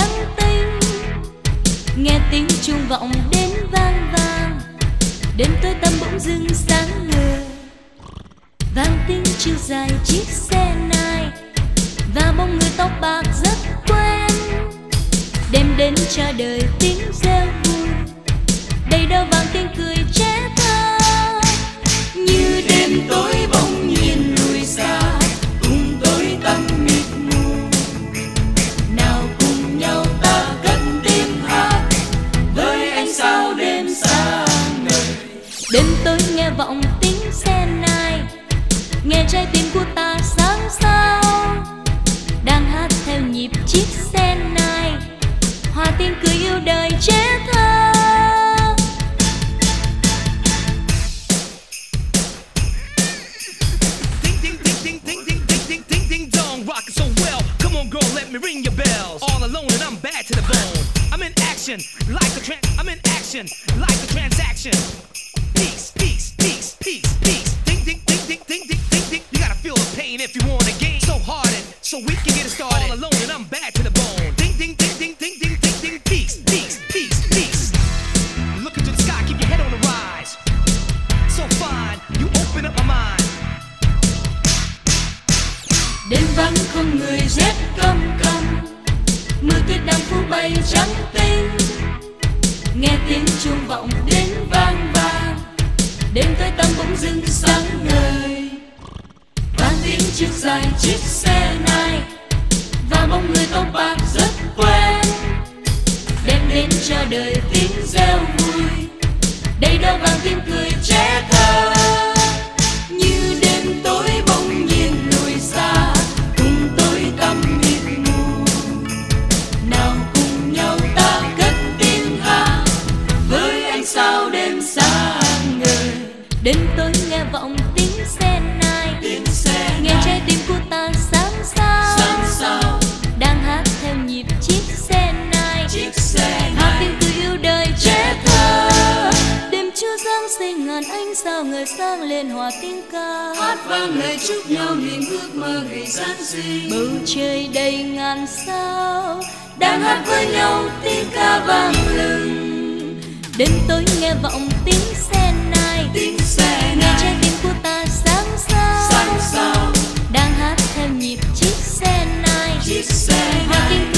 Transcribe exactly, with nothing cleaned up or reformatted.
trắng tinh. Nghe tiếng chuông vọng đến vang vang, đêm tối tăm bỗng dưng sáng ngời. Vang tiếng chiều dài chiếc xe nai và bóng người tóc bạc rất quen, đem đến cho đời tiếng reo vui, đầy đâu vang tiếng cười trẻ thơ. Như đêm tối bỗng nhiên lùi xa, cùng tối tăm mịt mù, nào cùng nhau ta cất tiếng hát với ánh sao đêm sáng ngời. Đêm tối nghe vọng tiếng xe nai, nghe trái tim của ta sáng sao, đang hát theo nhịp chiếc xe nai, hòa tiếng cười yêu đời trẻ thơ. Let me ring your bells. All alone and I'm bad to the bone. I'm in action like a tran I'm in action like a transaction. Peace, peace, peace, peace, peace. Ding, ding, ding, ding, ding, ding, ding, ding. You gotta feel the pain if you want a game so hardened, so we can get it started. All alone and I'm bad to the bone. Ding, ding, ding, ding, ding, ding, ding, ding. Peace, peace, peace, peace. Look into the sky, keep your head on the rise. So fine, you open up my mind. Đêm vắng không người rét căm căm, mưa tuyết đang phủ bay trắng tinh. Nghe tiếng chuông vọng đến vang vang, đêm tối tăm bỗng dưng sáng ngời. Vang tiếng chiếc dài chiếc xe nai và bóng người tóc bạc rất quen, đem đến cho đời tiếng reo vui, đây đó vang tiếng cười trẻ thơ. Như đêm tối bỗng nhiên lùi xa, cùng tối tăm mịt mù, nào cùng nhau ta cất tiếng hát với ánh sao đêm sáng ngời. Đêm tối nghe vọng tiếng xe nai, tiếng xe nghe trái tim của ta sáng sao, sáng sao, đang hát theo nhịp chiếc xe nai, chiếc xe hát tiếng cười yêu đời trẻ thơ. Đêm trưa giáng sinh ngàn ánh sao ngời sáng lên hòa tiếng ca, hát vang lời chúc nhau niềm ước mơ ngày Giáng sinh. Bầu trời đầy ngàn sao đang hát với nhau tiếng ca vang lừng. Đêm tối nghe vọng tiếng xe nai, tiếng xe nghe trái tim của ta sáng sao, sáng sao, đang hát theo nhịp chiếc xe nai, chiếc xe hát tiếng